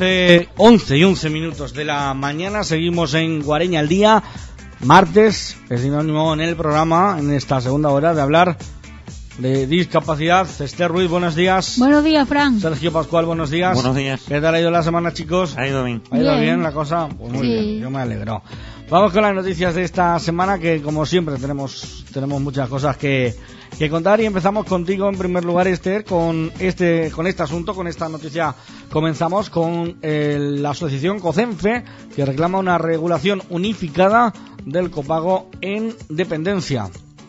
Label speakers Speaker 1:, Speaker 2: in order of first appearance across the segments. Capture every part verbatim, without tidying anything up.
Speaker 1: once, once y once minutos de la mañana. Seguimos en Guareña al Día. Martes, es sinónimo en el programa, en esta segunda hora, de hablar de discapacidad. Esther Ruiz, buenos días.
Speaker 2: Buenos días, Fran.
Speaker 1: Sergio Pascual, buenos días.
Speaker 3: Buenos días.
Speaker 1: ¿Qué tal ha ido la semana, chicos?
Speaker 3: Ha ido bien.
Speaker 1: ¿Ha ido bien,
Speaker 2: bien
Speaker 1: la cosa? Pues muy
Speaker 2: sí.
Speaker 1: bien, yo me alegro. Vamos con las noticias de esta semana, que como siempre tenemos tenemos muchas cosas que, que contar, y empezamos contigo en primer lugar, Esther, con este con este asunto, con esta noticia. Comenzamos con eh, la asociación COCENFE, que reclama una regulación unificada del copago en dependencia.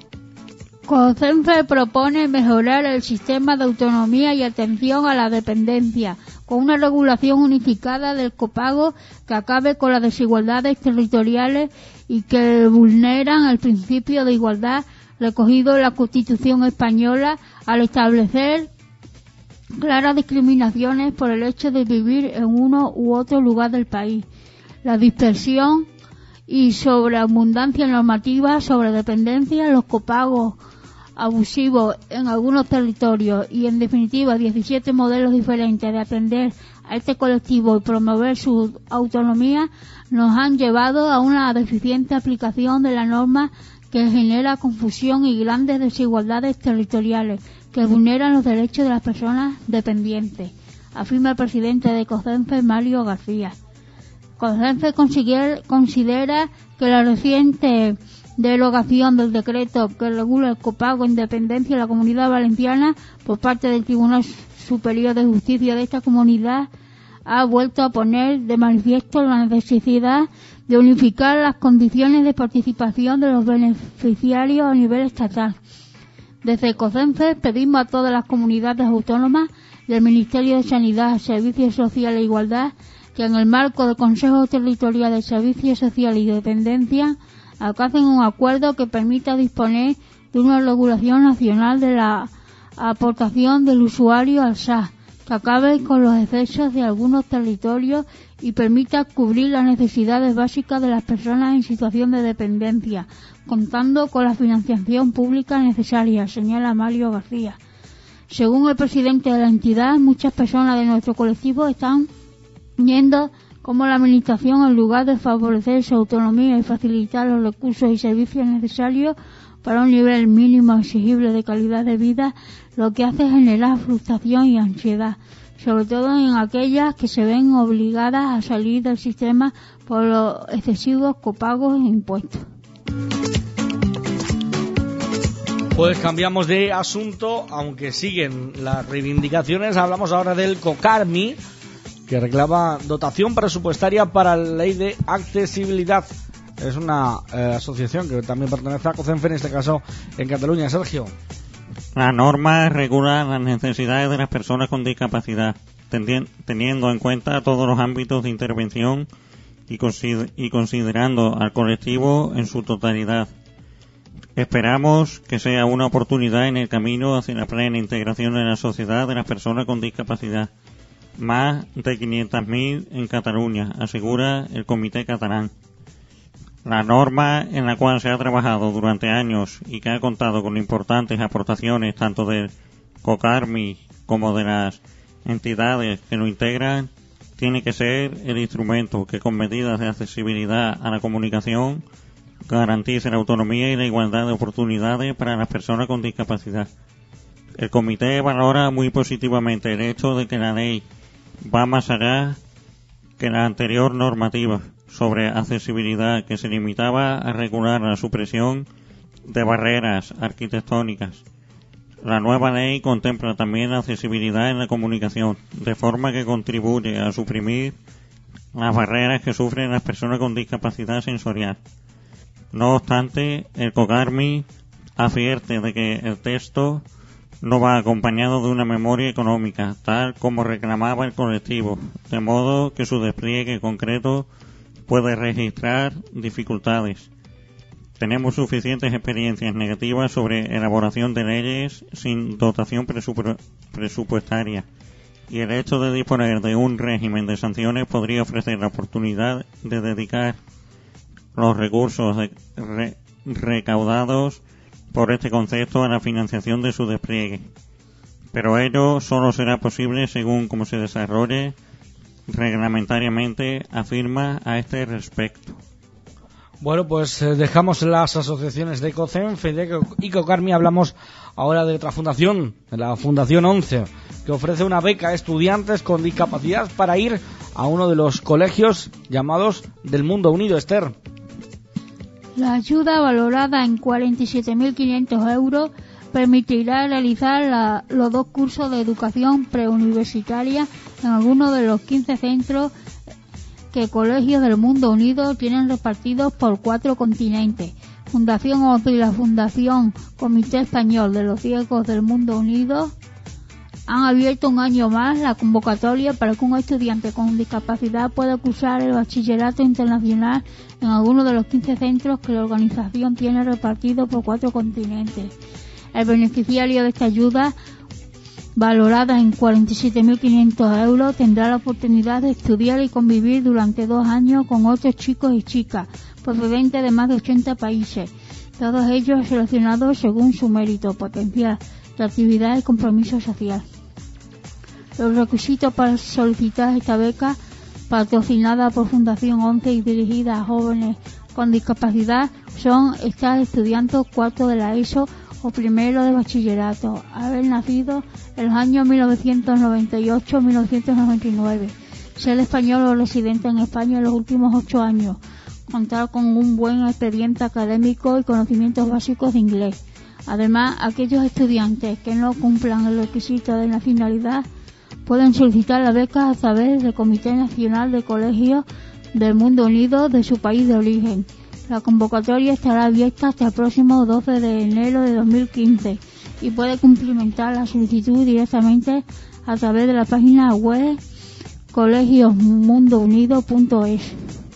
Speaker 2: COCENFE propone mejorar el sistema de autonomía y atención a la dependencia con una regulación unificada del copago que acabe con las desigualdades territoriales y que vulneran el principio de igualdad recogido en la Constitución española al establecer claras discriminaciones por el hecho de vivir en uno u otro lugar del país. La dispersión y sobreabundancia normativa sobre dependencia, los copagos abusivos en algunos territorios y, en definitiva, diecisiete modelos diferentes de atender a este colectivo y promover su autonomía nos han llevado a una deficiente aplicación de la norma que genera confusión y grandes desigualdades territoriales que vulneran los derechos de las personas dependientes, afirma el presidente de COCENFE, Mario García. COCENFE considera que la reciente derogación del decreto que regula el copago en dependencia en la Comunidad Valenciana por parte del Tribunal Superior de Justicia de esta comunidad ha vuelto a poner de manifiesto la necesidad de unificar las condiciones de participación de los beneficiarios a nivel estatal. Desde COCENFE pedimos a todas las comunidades autónomas del Ministerio de Sanidad, Servicios Sociales e Igualdad que, en el marco del Consejo Territorial de Servicios Sociales y Dependencia, alcancen un acuerdo que permita disponer de una regulación nacional de la aportación del usuario al S A, que acabe con los excesos de algunos territorios y permita cubrir las necesidades básicas de las personas en situación de dependencia, contando con la financiación pública necesaria, señala Mario García. Según el presidente de la entidad, muchas personas de nuestro colectivo están viendo cómo la Administración, en lugar de favorecer su autonomía y facilitar los recursos y servicios necesarios para un nivel mínimo exigible de calidad de vida, lo que hace es generar frustración y ansiedad, sobre todo en aquellas que se ven obligadas a salir del sistema por los excesivos copagos e impuestos.
Speaker 1: Pues cambiamos de asunto, aunque siguen las reivindicaciones. Hablamos ahora del COCARMI, que reclama dotación presupuestaria para la ley de accesibilidad. Es una eh, asociación que también pertenece a COCENFE, en este caso en Cataluña. Sergio.
Speaker 3: La norma regula las necesidades de las personas con discapacidad, teniendo en cuenta todos los ámbitos de intervención y, consider- y considerando al colectivo en su totalidad. Esperamos que sea una oportunidad en el camino hacia la plena integración en la sociedad de las personas con discapacidad. Más de quinientas mil en Cataluña, asegura el Comité Catalán. La norma, en la cual se ha trabajado durante años y que ha contado con importantes aportaciones tanto del COCARMI como de las entidades que lo integran, tiene que ser el instrumento que, con medidas de accesibilidad a la comunicación, garantice la autonomía y la igualdad de oportunidades para las personas con discapacidad. El comité valora muy positivamente el hecho de que la ley va más allá que la anterior normativa sobre accesibilidad, que se limitaba a regular la supresión de barreras arquitectónicas. La nueva ley contempla también la accesibilidad en la comunicación, de forma que contribuye a suprimir las barreras que sufren las personas con discapacidad sensorial. No obstante, el COCARMI advierte de que el texto no va acompañado de una memoria económica, tal como reclamaba el colectivo, de modo que su despliegue concreto puede registrar dificultades. Tenemos suficientes experiencias negativas sobre elaboración de leyes sin dotación presupu- presupuestaria, y el hecho de disponer de un régimen de sanciones podría ofrecer la oportunidad de dedicar los recursos de re- recaudados por este concepto a la financiación de su despliegue. Pero ello solo será posible según como se desarrolle reglamentariamente afirma a este respecto.
Speaker 1: Bueno, pues eh, dejamos las asociaciones de COCEN, FEDEC y COCARMI. Hablamos ahora de otra fundación, de la Fundación once, que ofrece una beca a estudiantes con discapacidad para ir a uno de los colegios llamados del Mundo Unido. Esther.
Speaker 2: La ayuda, valorada en cuarenta y siete mil quinientos euros, permitirá realizar la, los dos cursos de educación preuniversitaria en algunos de los quince centros que colegios del Mundo Unido tienen repartidos por cuatro continentes. Fundación once y la Fundación Comité Español de los Ciegos del Mundo Unido han abierto un año más la convocatoria para que un estudiante con discapacidad pueda cursar el bachillerato internacional en alguno de los quince centros que la organización tiene repartidos por cuatro continentes. El beneficiario de esta ayuda, valorada en cuarenta y siete mil quinientos euros, tendrá la oportunidad de estudiar y convivir durante dos años con otros chicos y chicas procedentes de más de ochenta países, todos ellos seleccionados según su mérito, potencial, actividad y compromiso social. Los requisitos para solicitar esta beca, patrocinada por Fundación once y dirigida a jóvenes con discapacidad, son estar estudiando cuarto de la ESO o primero de bachillerato, haber nacido en los años mil novecientos noventa y ocho a mil novecientos noventa y nueve, ser español o residente en España en los últimos ocho años, contar con un buen expediente académico y conocimientos básicos de inglés. Además, aquellos estudiantes que no cumplan el requisito de nacionalidad pueden solicitar la beca a través del Comité Nacional de Colegios del Mundo Unido de su país de origen. La convocatoria estará abierta hasta el próximo doce de enero de dos mil quince y puede cumplimentar la solicitud directamente a través de la página web colegios mundo unido punto es.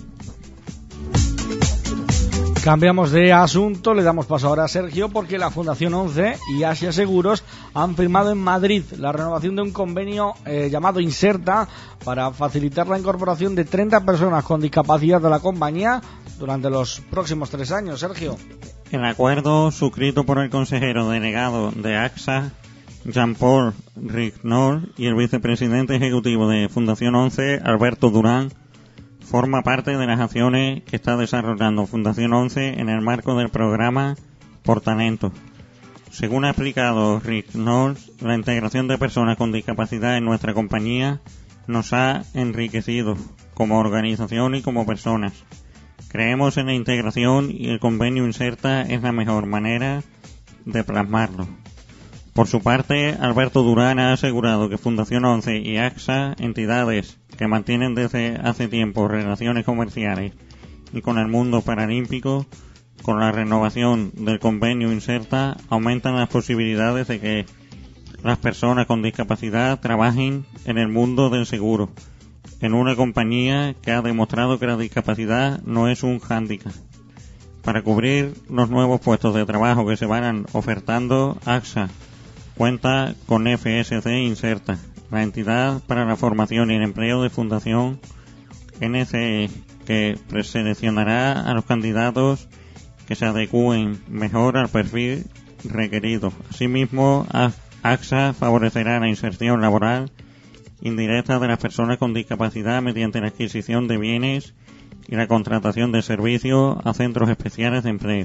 Speaker 1: Cambiamos de asunto, le damos paso ahora a Sergio, porque la Fundación once y Asia Seguros han firmado en Madrid la renovación de un convenio eh, llamado Inserta para facilitar la incorporación de treinta personas con discapacidad de la compañía durante los próximos tres años. Sergio.
Speaker 3: El acuerdo, suscrito por el consejero delegado de AXA, Jean-Paul Rignol, y el vicepresidente ejecutivo de Fundación once, Alberto Durán, forma parte de las acciones que está desarrollando Fundación once en el marco del programa Por Talento. Según ha explicado Rignol, la integración de personas con discapacidad en nuestra compañía nos ha enriquecido como organización y como personas. Creemos en la integración y el convenio Inserta es la mejor manera de plasmarlo. Por su parte, Alberto Durán ha asegurado que Fundación once y AXA, entidades que mantienen desde hace tiempo relaciones comerciales y con el mundo paralímpico, con la renovación del convenio Inserta aumentan las posibilidades de que las personas con discapacidad trabajen en el mundo del seguro, en una compañía que ha demostrado que la discapacidad no es un hándicap. Para cubrir los nuevos puestos de trabajo que se van ofertando, AXA cuenta con F S C Inserta, la entidad para la formación y el empleo de Fundación N C E, que preseleccionará a los candidatos que se adecúen mejor al perfil requerido. Asimismo, AXA favorecerá la inserción laboral indirecta de las personas con discapacidad mediante la adquisición de bienes y la contratación de servicios a centros especiales de empleo.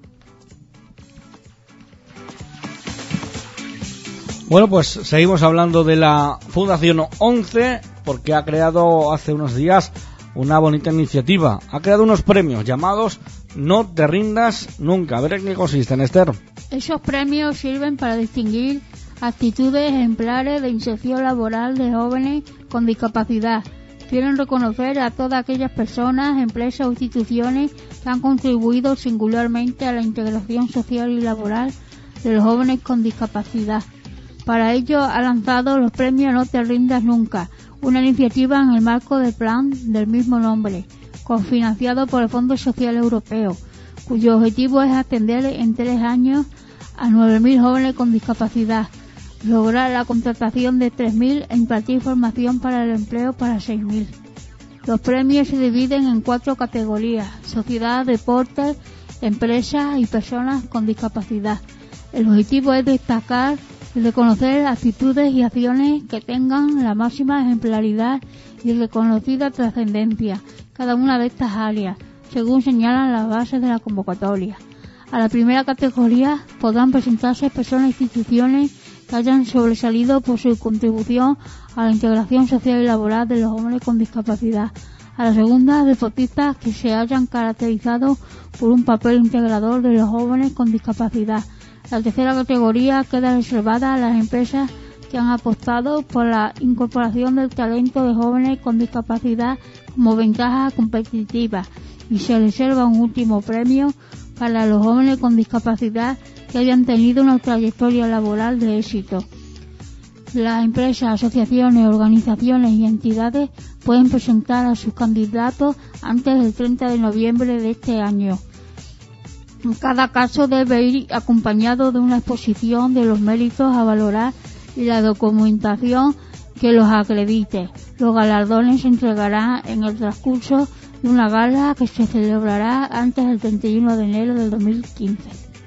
Speaker 1: Bueno, pues seguimos hablando de la Fundación once, porque ha creado hace unos días una bonita iniciativa. Ha creado unos premios llamados No te rindas nunca. A ver en qué consisten, Esther.
Speaker 2: Esos premios sirven para distinguir actitudes ejemplares de inserción laboral de jóvenes con discapacidad. Quieren reconocer a todas aquellas personas, empresas o instituciones que han contribuido singularmente a la integración social y laboral de los jóvenes con discapacidad. Para ello ha lanzado los premios No te rindas nunca, una iniciativa en el marco del plan del mismo nombre, cofinanciado por el Fondo Social Europeo, cuyo objetivo es atender en tres años a nueve mil jóvenes con discapacidad, lograr la contratación de tres mil e impartir formación para el empleo para seis mil. Los premios se dividen en cuatro categorías: sociedad, deportes, empresas y personas con discapacidad. El objetivo es destacar y reconocer actitudes y acciones que tengan la máxima ejemplaridad y reconocida trascendencia cada una de estas áreas, según señalan las bases de la convocatoria. A la primera categoría podrán presentarse personas e instituciones que hayan sobresalido por su contribución a la integración social y laboral de los jóvenes con discapacidad. A la segunda, deportistas que se hayan caracterizado por un papel integrador de los jóvenes con discapacidad. La tercera categoría queda reservada a las empresas que han apostado por la incorporación del talento de jóvenes con discapacidad como ventaja competitiva, y se reserva un último premio para los jóvenes con discapacidad que hayan tenido una trayectoria laboral de éxito. Las empresas, asociaciones, organizaciones y entidades pueden presentar a sus candidatos antes del treinta de noviembre de este año. Cada caso debe ir acompañado de una exposición de los méritos a valorar y la documentación que los acredite. Los galardones se entregarán en el transcurso de una gala que se celebrará antes del treinta y uno de enero del dos mil quince.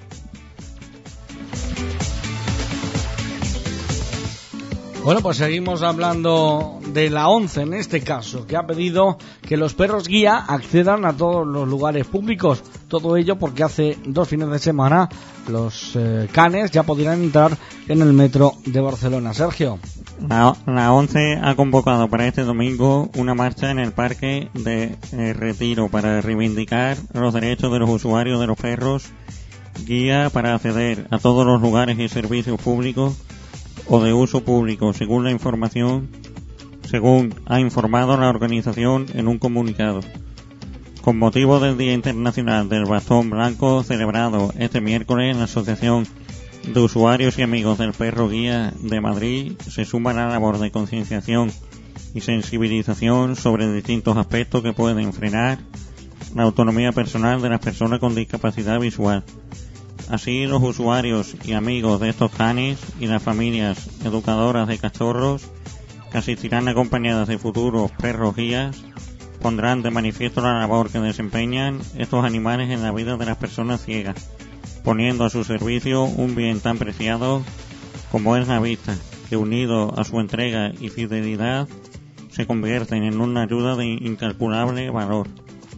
Speaker 1: Bueno, pues seguimos hablando de la ONCE en este caso, que ha pedido que los perros guía accedan a todos los lugares públicos. Todo ello porque hace dos fines de semana los eh, canes ya podrán entrar en el metro de Barcelona. Sergio.
Speaker 3: La, la ONCE ha convocado para este domingo una marcha en el Parque de eh, Retiro para reivindicar los derechos de los usuarios de los perros guía para acceder a todos los lugares y servicios públicos o de uso público, según la información, según ha informado la organización en un comunicado. Con motivo del Día Internacional del Bastón Blanco, celebrado este miércoles en la Asociación de Usuarios y Amigos del Perro Guía de Madrid, se suma la labor de concienciación y sensibilización sobre distintos aspectos que pueden frenar la autonomía personal de las personas con discapacidad visual. Así, los usuarios y amigos de estos canes y las familias educadoras de cachorros que asistirán acompañadas de futuros perros guías pondrán de manifiesto la labor que desempeñan estos animales en la vida de las personas ciegas, poniendo a su servicio un bien tan preciado como es la vista, que unido a su entrega y fidelidad se convierten en una ayuda de incalculable valor.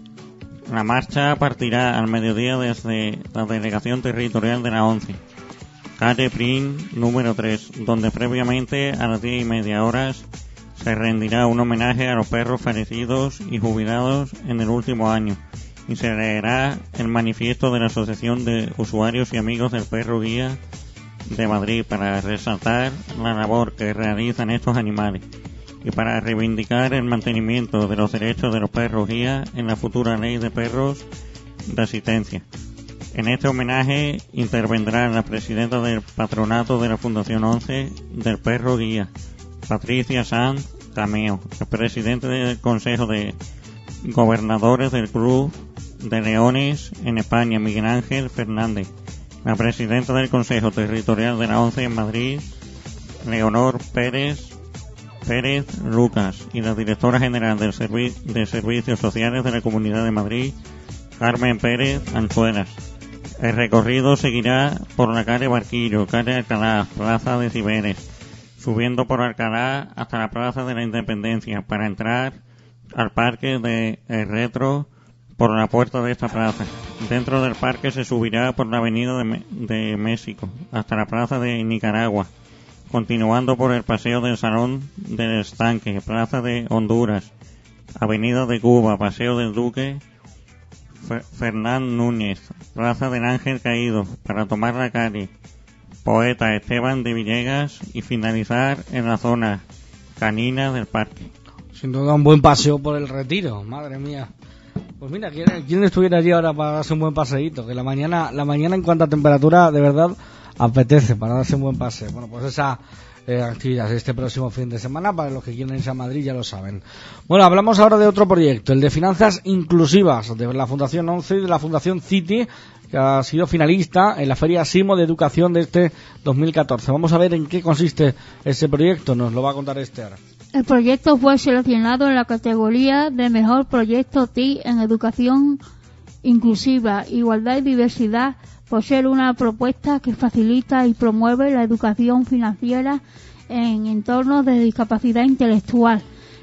Speaker 3: La marcha partirá al mediodía desde la Delegación Territorial de la ONCE, calle Prim número tres, donde previamente a las diez y media horas se rendirá un homenaje a los perros fallecidos y jubilados en el último año y se leerá el manifiesto de la Asociación de Usuarios y Amigos del Perro Guía de Madrid para resaltar la labor que realizan estos animales y para reivindicar el mantenimiento de los derechos de los perros guía en la futura ley de perros de asistencia. En este homenaje intervendrá la presidenta del patronato de la Fundación ONCE del Perro Guía, Patricia Sanz Cameo, el presidente del Consejo de Gobernadores del Club de Leones en España, Miguel Ángel Fernández, la presidenta del Consejo Territorial de la ONCE en Madrid, Leonor Pérez Pérez Lucas, y la directora general del Servi- de Servicios Sociales de la Comunidad de Madrid, Carmen Pérez Anchuelas. El recorrido seguirá por la calle Barquillo, calle Alcalá, plaza de Ciberes, subiendo por Alcalá hasta la plaza de la Independencia para entrar al parque de El Retro por la puerta de esta plaza. Dentro del parque se subirá por la avenida de, Me- de México hasta la plaza de Nicaragua, continuando por el Paseo del Salón del Estanque, Plaza de Honduras, Avenida de Cuba, Paseo del Duque, Fer- Fernán Núñez, Plaza del Ángel Caído, para tomar la calle Poeta Esteban de Villegas y finalizar en la zona canina del parque.
Speaker 1: Sin duda un buen paseo por el Retiro, madre mía. Pues mira, ¿quién, quién estuviera allí ahora para darse un buen paseíto? Que la mañana, la mañana en cuanto a temperatura, de verdad, apetece para darse un buen paseo. Bueno, pues esa eh, actividad este próximo fin de semana, para los que quieren irse a Madrid ya lo saben. Bueno, hablamos ahora de otro proyecto, el de finanzas inclusivas, de la Fundación ONCE y de la Fundación City, que ha sido finalista en la Feria Simo de Educación de este dos mil catorce. Vamos a ver en qué consiste ese proyecto, nos lo va a contar Esther.
Speaker 2: El proyecto fue seleccionado en la categoría de Mejor Proyecto T I en Educación Inclusiva, Igualdad y Diversidad, por ser una propuesta que facilita y promueve la educación financiera en entornos de discapacidad intelectual.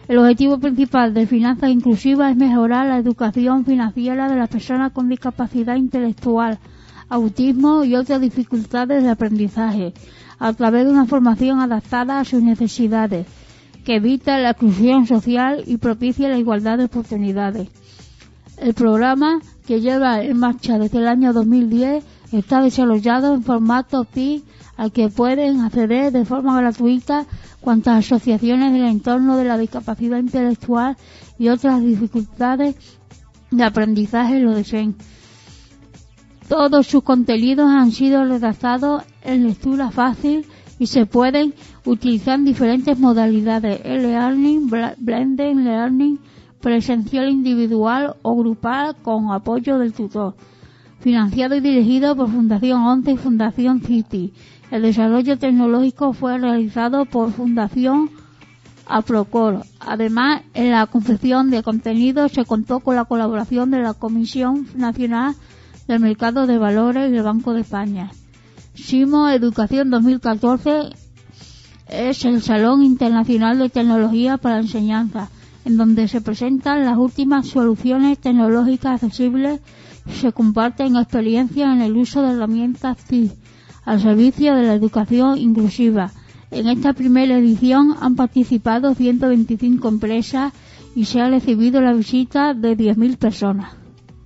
Speaker 2: El objetivo principal de Finanzas Inclusivas es mejorar la educación financiera de las personas con discapacidad intelectual, autismo y otras dificultades de aprendizaje, a través de una formación adaptada a sus necesidades, que evita la exclusión social y propicie la igualdad de oportunidades. El programa, que lleva en marcha desde el año dos mil diez, está desarrollado en formato P I, al que pueden acceder de forma gratuita cuantas asociaciones del entorno de la discapacidad intelectual y otras dificultades de aprendizaje lo deseen. Todos sus contenidos han sido redactados en lectura fácil y se pueden utilizar en diferentes modalidades: e-learning, blended learning, presencial individual o grupal con apoyo del tutor. Financiado y dirigido por Fundación once y Fundación City. El desarrollo tecnológico fue realizado por Fundación Aprocor. Además, en la confección de contenidos se contó con la colaboración de la Comisión Nacional del Mercado de Valores y el Banco de España. SIMO Educación dos mil catorce es el Salón Internacional de Tecnología para la Enseñanza, en donde se presentan las últimas soluciones tecnológicas accesibles y se comparten experiencias en el uso de herramientas T I C al servicio de la educación inclusiva. En esta primera edición han participado ciento veinticinco empresas y se ha recibido la visita de diez mil personas.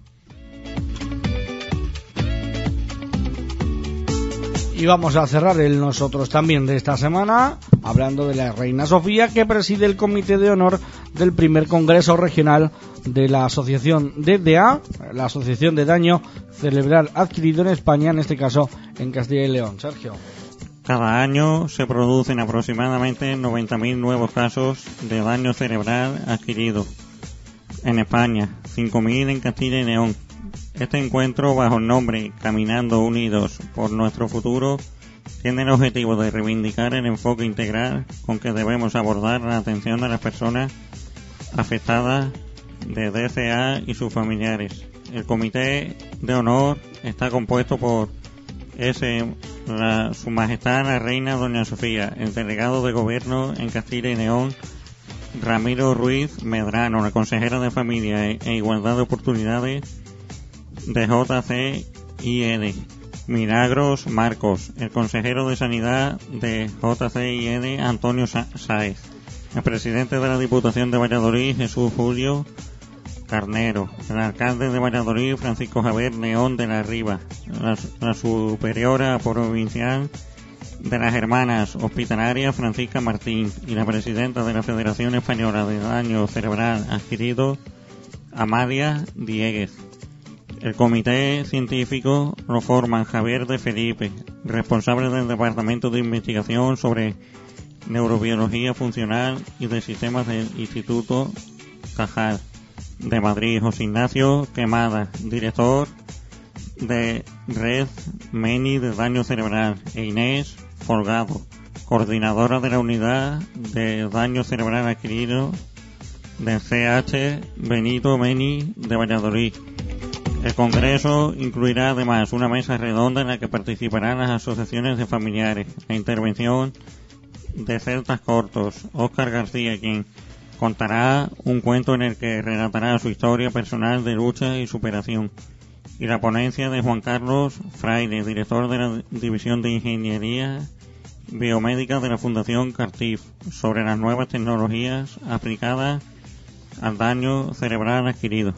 Speaker 1: Y vamos a cerrar el nosotros también de esta semana hablando de la Reina Sofía, que preside el comité de honor del primer congreso regional de la asociación D D A, la Asociación de Daño Cerebral Adquirido en España, en este caso en Castilla y León. Sergio.
Speaker 3: Cada año se producen aproximadamente noventa mil nuevos casos de daño cerebral adquirido en España, cinco mil en Castilla y León. Este encuentro, bajo el nombre Caminando Unidos por Nuestro Futuro, tiene el objetivo de reivindicar el enfoque integral con que debemos abordar la atención de las personas afectadas de D C A y sus familiares. El comité de honor está compuesto por ese, la, Su Majestad la Reina Doña Sofía, el delegado de Gobierno en Castilla y León, Ramiro Ruiz Medrano, la consejera de Familia e Igualdad de Oportunidades de J C I N, Milagros Marcos, el consejero de Sanidad de J C I N, Antonio Sáez, el presidente de la Diputación de Valladolid, Jesús Julio Carnero, el alcalde de Valladolid, Francisco Javier León de la Riva, la, la superiora provincial de las Hermanas Hospitalarias, Francisca Martín, y la presidenta de la Federación Española de Daño Cerebral Adquirido, Amalia Dieguez. El comité científico lo forman Javier de Felipe, responsable del Departamento de Investigación sobre Neurobiología Funcional y de Sistemas del Instituto Cajal de Madrid, José Ignacio Quemada, director de Red Meni de Daño Cerebral, e Inés Folgado, coordinadora de la Unidad de Daño Cerebral Adquirido del C H Benito Meni de Valladolid. El congreso incluirá además una mesa redonda en la que participarán las asociaciones de familiares, la intervención de Celtas Cortos, Óscar García, quien contará un cuento en el que relatará su historia personal de lucha y superación, y la ponencia de Juan Carlos Fraile, director de la División de Ingeniería Biomédica de la Fundación Cartif, sobre las nuevas tecnologías aplicadas al daño cerebral adquirido.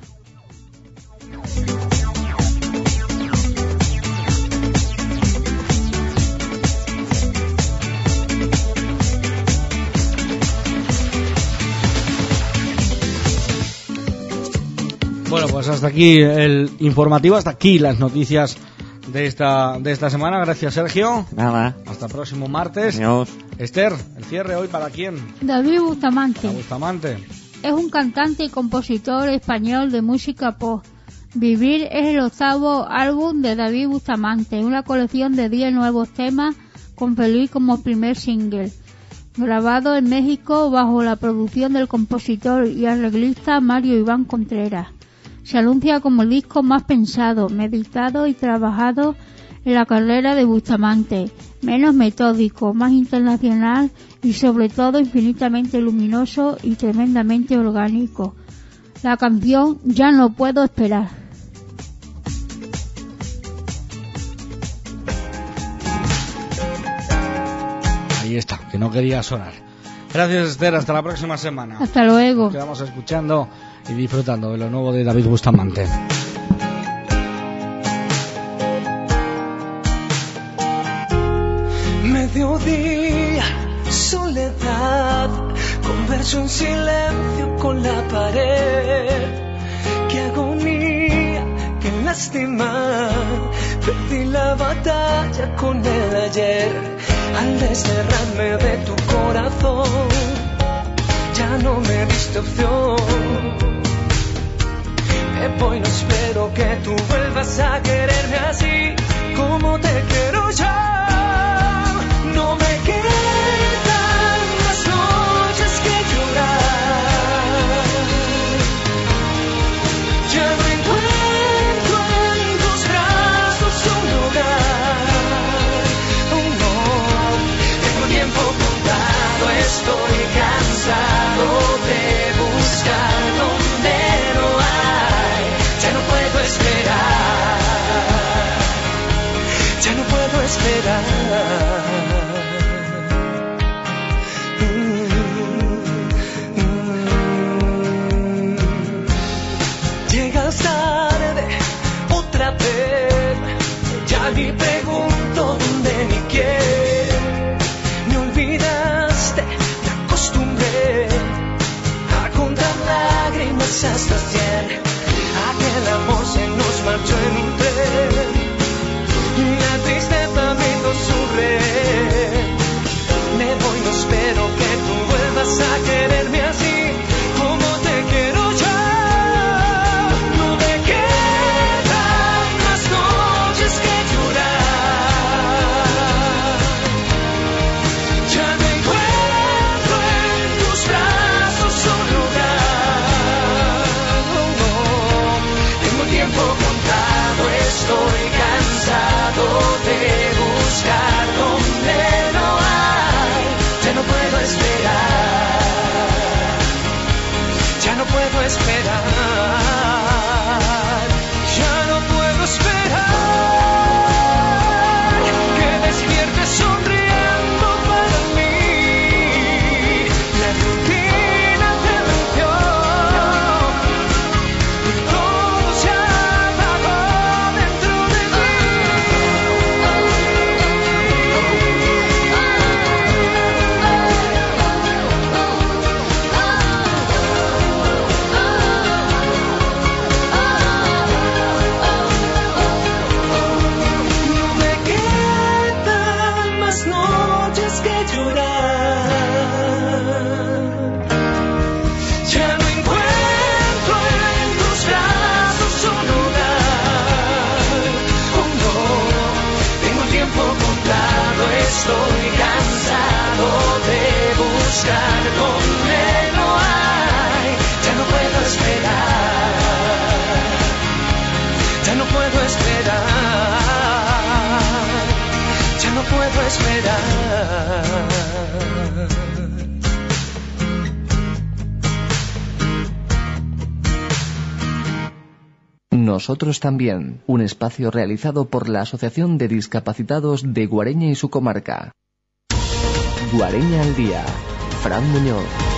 Speaker 1: Bueno, pues hasta aquí el informativo, hasta aquí las noticias de esta de esta semana. Gracias, Sergio.
Speaker 3: Nada.
Speaker 1: Hasta el próximo martes.
Speaker 3: Adiós.
Speaker 1: Esther, el cierre hoy para quién?
Speaker 2: David Bustamante.
Speaker 1: David Bustamante.
Speaker 2: Es un cantante y compositor español de música pop. Vivir es el octavo álbum de David Bustamante, una colección de diez nuevos temas con Feliz como primer single, grabado en México bajo la producción del compositor y arreglista Mario Iván Contreras. Se anuncia como el disco más pensado, meditado y trabajado en la carrera de Bustamante, menos metódico, más internacional y sobre todo infinitamente luminoso y tremendamente orgánico. La canción Ya no puedo esperar.
Speaker 1: Ahí está, que no quería sonar. Gracias, Esther, hasta la próxima semana.
Speaker 2: Hasta luego.
Speaker 1: Nos quedamos escuchando y disfrutando de lo nuevo de David Bustamante.
Speaker 4: Mediodía, soledad, converso en silencio con la pared. Qué agonía, qué lástima, perdí la batalla con el ayer. Al desterrarme de tu corazón, ya no me diste opción. Me voy, no espero que tú vuelvas a quererme así como te quiero yo. No me quedan más noches que llorar. Ya no encuentro en tus brazos un lugar. Oh no, tengo tiempo contado, estoy cansado de buscar donde no hay. Ya no puedo esperar. Ya no puedo esperar. Llegas tarde otra vez, ya ni pregunto dónde ni quién. Me olvidaste, me acostumbré a contar lágrimas hasta cien. Aquel amor se nos marchó en un tren, la tristeza me hizo su rehén. Me voy, no espero que tú vuelvas a quererme así como te quiero yo. No me quedan más noches que llorar. Ya no encuentro en tus brazos un lugar. Oh, no. Tengo tiempo contado, estoy cansado de buscar donde no hay. Ya no puedo esperar. Ya no puedo esperar. Ya no puedo esperar. Que despiertes sonriendo para mí. La rutina te venció y todo se apagó dentro de mí. No me quedan más noches que llorar. Ya no encuentro en tus brazos un lugar. Oh no, tengo el tiempo contado, estoy cansado de buscar donde no hay. Ya no puedo esperar. Ya no puedo esperar. Ya no puedo esperar.
Speaker 5: Nosotros también, un espacio realizado por la Asociación de Discapacitados de Guareña y su comarca. Guareña al día. Fran Muñoz.